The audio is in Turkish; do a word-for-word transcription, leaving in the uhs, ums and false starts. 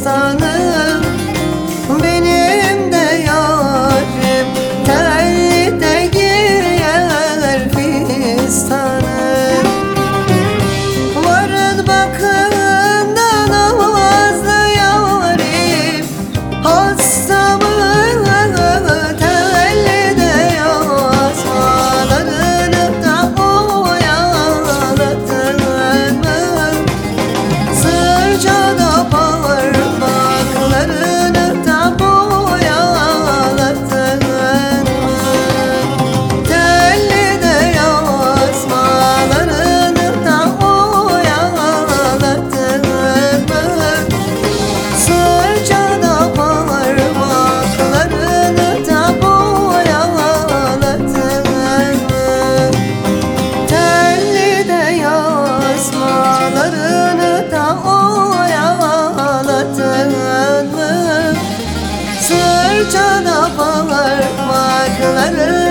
fistanım, benim de yarim telli de giyer fistanım. Varın bakın da namazlı yarim, hastamı telli de yazmalarını da oyaladın mı? Sırcada parmaklarını da boyaladın mı? Telli de yazmalarını da oyaladın mı? Sırcada parmaklarını da boyaladın mı? Telli de yazmalarını da oyaladın mı? Sırcada parmaklarını